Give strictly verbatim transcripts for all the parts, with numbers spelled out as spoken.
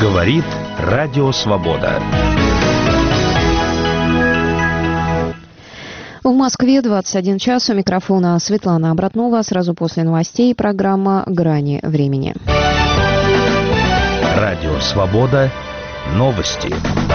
Говорит Радио Свобода. В Москве двадцать один час. У микрофона Светлана Обратнова. Сразу после новостей программа «Грани времени». Радио Свобода. Новости.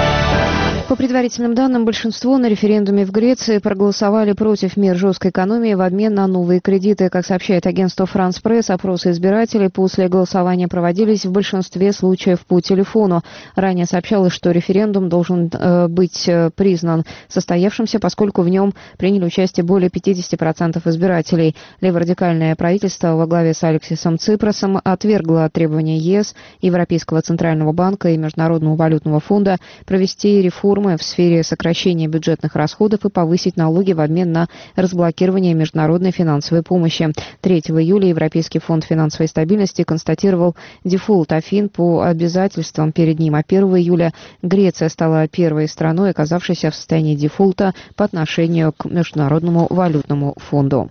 По предварительным данным, большинство на референдуме в Греции проголосовали против мер жесткой экономии в обмен на новые кредиты. Как сообщает агентство «Франс Пресс», опросы избирателей после голосования проводились в большинстве случаев по телефону. Ранее сообщалось, что референдум должен э, быть э, признан состоявшимся, поскольку в нем приняли участие более пятьдесят процентов избирателей. Леворадикальное правительство во главе с Алексисом Ципросом отвергло требования ЕС, Европейского центрального банка и Международного валютного фонда провести реформы в сфере сокращения бюджетных расходов и повысить налоги в обмен на разблокирование международной финансовой помощи. третьего июля Европейский фонд финансовой стабильности констатировал дефолт Афин по обязательствам перед ним, а первого июля Греция стала первой страной, оказавшейся в состоянии дефолта по отношению к Международному валютному фонду.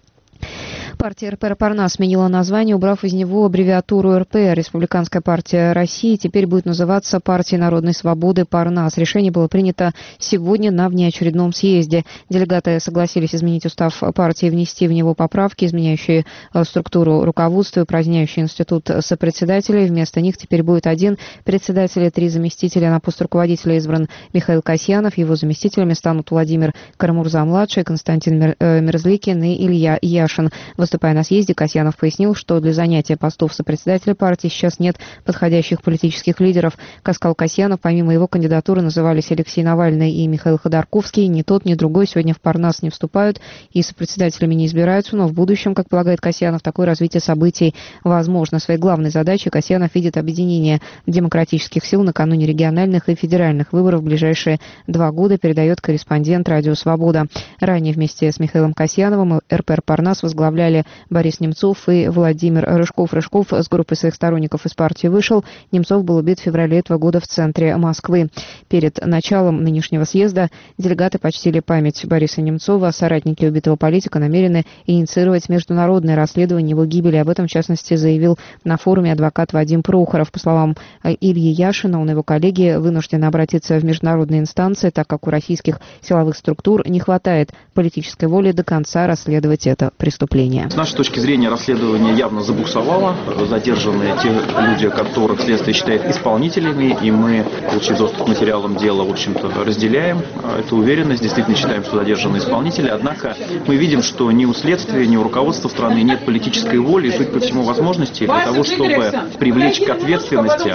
Партия эр пэ «Парнас» сменила название, убрав из него аббревиатуру эр пэ. Республиканская партия России теперь будет называться Партией народной свободы «Парнас». Решение было принято сегодня на внеочередном съезде. Делегаты согласились изменить устав партии и внести в него поправки, изменяющие структуру руководства и упраздняющие институт сопредседателей. Вместо них теперь будет один председатель и три заместителя. На пост руководителя избран Михаил Касьянов. Его заместителями станут Владимир Карамурза-младший, Константин Мерзликин и Илья Яшин. Выступая на съезде, Касьянов пояснил, что для занятия постов сопредседателя партии сейчас нет подходящих политических лидеров. Как сказал Касьянов, помимо его кандидатуры назывались Алексей Навальный и Михаил Ходорковский. Ни тот, ни другой сегодня в «Парнас» не вступают и сопредседателями не избираются, но в будущем, как полагает Касьянов, такое развитие событий возможно. Своей главной задачей Касьянов видит объединение демократических сил накануне региональных и федеральных выборов в ближайшие два года, передает корреспондент «Радио Свобода». Ранее вместе с Михаилом Касьяновым эр пэ «Парнас» возглавляли Борис Немцов и Владимир Рыжков. Рыжков с группой своих сторонников из партии вышел. Немцов был убит в феврале этого года в центре Москвы. Перед началом нынешнего съезда делегаты почтили память Бориса Немцова. Соратники убитого политика намерены инициировать международное расследование его гибели. Об этом, в частности, заявил на форуме адвокат Вадим Прохоров. По словам Ильи Яшина, он и его коллеги вынуждены обратиться в международные инстанции, так как у российских силовых структур не хватает политической воли до конца расследовать это преступление. С нашей точки зрения, расследование явно забуксовало. Задержаны те люди, которых следствие считает исполнителями, и мы, получив доступ к материалам дела, в общем-то, разделяем эту уверенность. Действительно считаем, что задержаны исполнители. Однако мы видим, что ни у следствия, ни у руководства страны нет политической воли и, судя по всему, возможности для того, чтобы привлечь к ответственности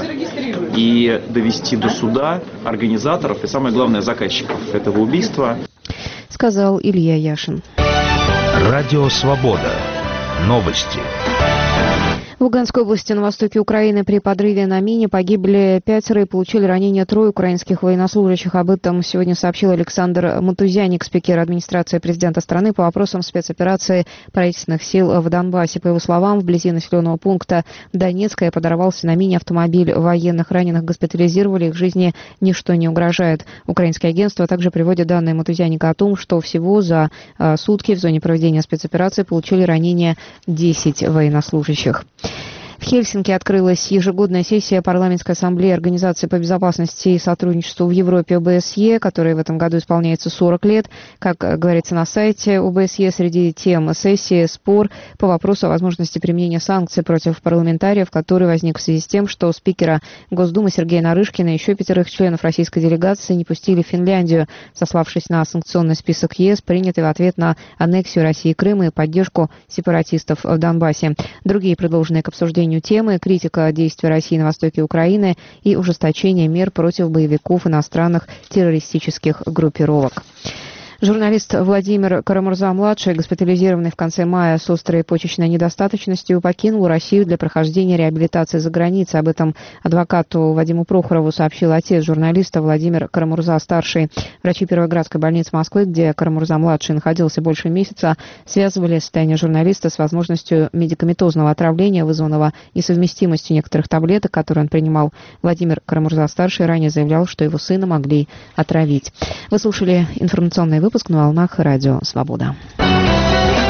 и довести до суда организаторов и, самое главное, заказчиков этого убийства. Сказал Илья Яшин. Радио Свобода. Новости. В Луганской области на востоке Украины при подрыве на мине погибли пятеро и получили ранения трое украинских военнослужащих. Об этом сегодня сообщил Александр Матузяник, спикер администрации президента страны по вопросам спецоперации правительственных сил в Донбассе. По его словам, вблизи населенного пункта Донецкая подорвался на мине автомобиль военных. Раненых госпитализировали, их жизни ничто не угрожает. Украинские агентства также приводят данные Матузяника о том, что всего за а, сутки в зоне проведения спецоперации получили ранения десять военнослужащих. В Хельсинки открылась ежегодная сессия парламентской ассамблеи Организации по безопасности и сотрудничеству в Европе о бэ эс е, которой в этом году исполняется сорок лет. Как говорится на сайте о бэ эс е, среди тем сессии спор по вопросу о возможности применения санкций против парламентариев, который возник в связи с тем, что спикера Госдумы Сергея Нарышкина и еще пятерых членов российской делегации не пустили в Финляндию, сославшись на санкционный список ЕС, принятый в ответ на аннексию России Крыма и поддержку сепаратистов в Донбассе. Другие предложенные к обсуждению темы — критика действий России на востоке Украины и ужесточение мер против боевиков иностранных террористических группировок. Журналист Владимир Карамурза-младший, госпитализированный в конце мая с острой почечной недостаточностью, покинул Россию для прохождения реабилитации за границей. Об этом адвокату Вадиму Прохорову сообщил отец журналиста Владимир Карамурза-старший. Врачи Первоградской больницы Москвы, где Карамурза-младший находился больше месяца, связывали состояние журналиста с возможностью медикаментозного отравления, вызванного несовместимостью некоторых таблеток, которые он принимал. Владимир Карамурза-старший ранее заявлял, что его сына могли отравить. Вы слушали информационный выпуск на волнах Радио Свобода.